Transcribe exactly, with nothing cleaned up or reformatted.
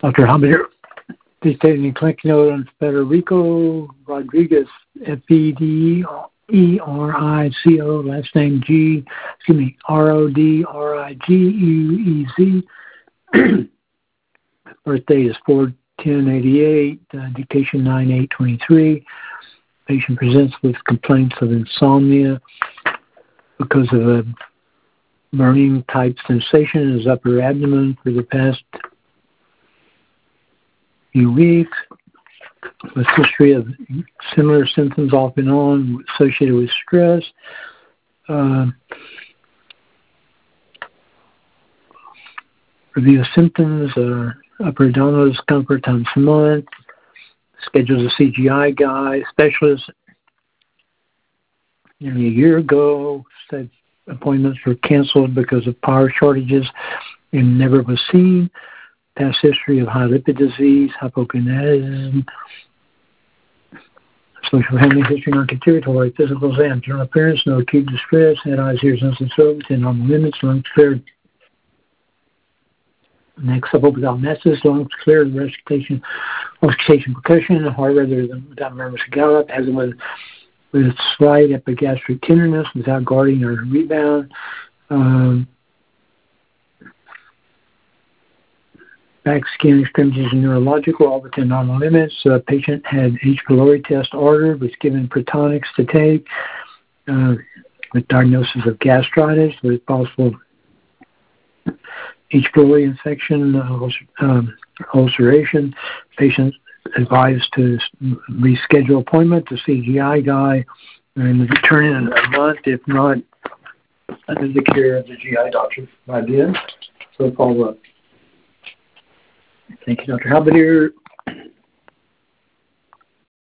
Doctor Habiter, please take any clinic note on Federico Rodriguez, F E D E R I C O, last name G, excuse me, R O D R I G U E Z. Birthday is four ten eighty-eight, uh, dictation nine eight twenty-three. Patient presents with complaints of insomnia because of a burning type sensation in his upper abdomen for the past few weeks, with history of similar symptoms off and on associated with stress. Uh, review symptoms, uh, upper abdominal discomfort times a month, schedules a C G I guy, specialist. Nearly a year ago, said appointments were canceled because of power shortages and never was seen. Past history of high lipid disease, hypogonadism, social family history, non-contributory, physical exam, general appearance, no acute distress, head, eyes, ears, nose, and throat, within normal limits, lungs cleared. Next up, without messes, lungs cleared, respiration, auscultation, percussion, heart rather than without murmurs or gallop, as with, with slight epigastric tenderness, without guarding or rebound. Um, back, skin, extremities, and neurological, all within normal limits. Uh, patient had H. pylori test ordered, was given Protonics to take, uh, with diagnosis of gastritis, with possible H. pylori infection, uh, um, ulceration. Patient advised to reschedule appointment to C G I guy and return in a month, if not under the care of the G I doctor by then. So follow up. Thank you, Doctor Halberdier.